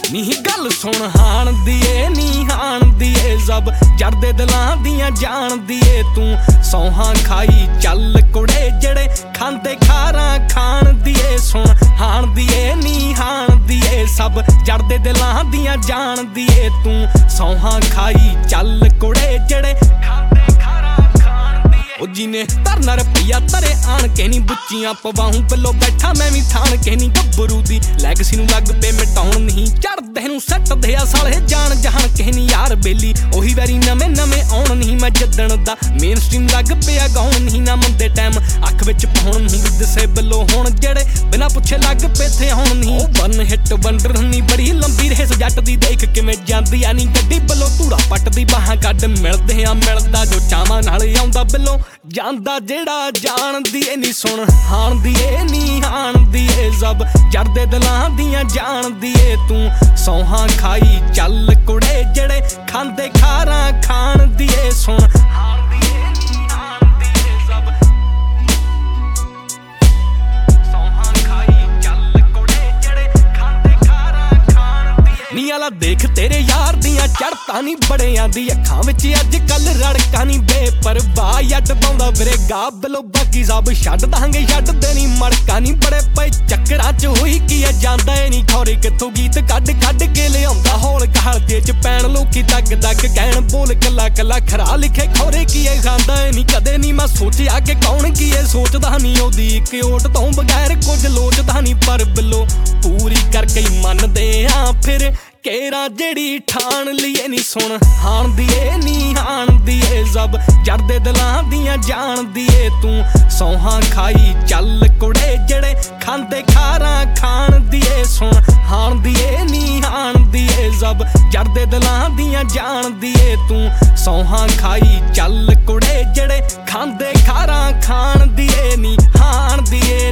ਨੀ गल सुन हाण दी ए नी हाण दी ए जब जड़दे दिलां दियां जान दी ए तू सौहां खाई चल कुड़े जड़े खांदे खारां खाण दी ए सुन हाण दी ए नी हाण दी ए सब जड़दे दिलां दियां जान दी ए तू सौहां खाई चल कुड़े जड़े जिने तरना रपैया तरे आन के नी बुच्चियां पवाऊं पलो बैठा मैं भी थान के नी गब्बरू दी लैगसी नूं लग पे मिटाउण नहीं चढ़दे नूं सटदे आ साले जान जहान के नी यार बेली ओही वैरी नवें नवें आउण नहीं मैं जद्दण दा मेन स्ट्रीम लग पिया गाउण नहीं ना मंदे टाइम अख विच पाउण नहीं दिसे बलो हुण जेड़े बिना पुछे लग पे थे आउण नहीं वन हिट वंडर नहीं बड़ी लंबी रेस जट दी देख किवें जांदी आ नी गड्डी बलो धूड़ा पट दी बाहां कड्ड मिलदे आ मिलदा जो चावां नाल आउंदा बिलो ਜਾਂਦਾ ਜਿਹੜਾ ਜਾਣਦੀ ਏ ਨੀ ਸੁਣ ਹਾਣਦੀ ਏ ਨੀ ਹਾਣਦੀ ਏ ਜਬ ਜੜਦੇ ਦਿਲਾਂ ਦੀਆਂ ਜਾਣਦੀ ਏ ਤੂੰ ਸੌਹਾਂ ਖਾਈ ਚੱਲ ਕੁੜੇ ਜਿਹੜੇ ਖਾਂਦੇ ਖਾਰਾਂ ਖਾਣਦੀ ਏ ਸੁਣ ਹਾਣਦੀ ਏ ਨੀ ਹਾਣਦੀ ਏ ਜਬ ਸੌਹਾਂ ਖਾਈ ਚੱਲ ਕੁੜੇ ਜਿਹੜੇ ਖਾਂਦੇ ਖਾਰਾਂ ਖਾਣਦੀ ਏ ਨੀ ਆਲਾ ਦੇਖ ਤੇਰੇ ਯਾਰ ਦੀਆਂ ਚੜਤਾਂ ਨੀ ਬੜਿਆਂ ਦੀ ਅੱਖਾਂ ਵਿੱਚ ਅੱਜ ਕੱਲ ਰੜਕਾਂ ਨੀ ਬੇਪਰਵਾਹ ਯੱਡ ਪਾਉਂਦਾ ਵੀਰੇ ਗਾ ਬਲੋ ਬਾਕੀ ਸਭ ਛੱਡ ਦਾਂਗੇ ਛੱਡਦੇ ਨੀ ਮੜਕਾਂ ਨੀ ਬੜੇ ਪਏ ਚੱਕਰਾਂ ਚ ਹੋਈ ਕੀ ਆ ਜਾਂਦਾ ਏ ਨੀ ਖੌਰੇ ਕਿੱਥੋਂ ਗੀਤ ਕੱਢ ਕੱਢ ਕੇ ਲਿਆਉਂਦਾ ਹੌਲ ਘਾਲਦੇ ਚ ਪੈਣ ਲੋਕੀ ਤੱਕ ਤੱਕ ਕਹਿਣ ਬੋਲ ਕੱਲਾ ਕੱਲਾ ਖਰਾ ਲਿਖੇ ਖੌਰੇ ਕੀ ਏ ਖਾਂਦਾ ਏ ਨੀ ਕਦੇ ਨੀ ਮੈਂ ਸੋਚਿਆ ਕਿ ਕੌਣ ਕੀ ਏ ਸੋਚਦਾ ਨੀ ਉਹਦੀ ਇੱਕ ਓਟ ਤੋਂ ਬਗੈਰ ਕੁਝ ਲੋਚਦਾ ਨੀ ਪਰ ਬਿੱਲੋ ਪੂਰੀ ਕਰਕੇ ਹੀ ਮੰਨਦੇ ਆ ਫਿਰ केरा जेड़ी ठाण लिए नी सुन हाण दी ए नी हाण दी ए जब जड़दे दिलां दियां जान दी ए तू सौहां खाई चल कुड़े जड़े खांदे खारां खाण दी ए सुन हाण दी ए नी हाण दी ए जब जड़दे दिलां दियां जान दी ए तू सौहां खाई चल कुड़े जड़े खांदे खारां खाण दी ए नी हाण दी ए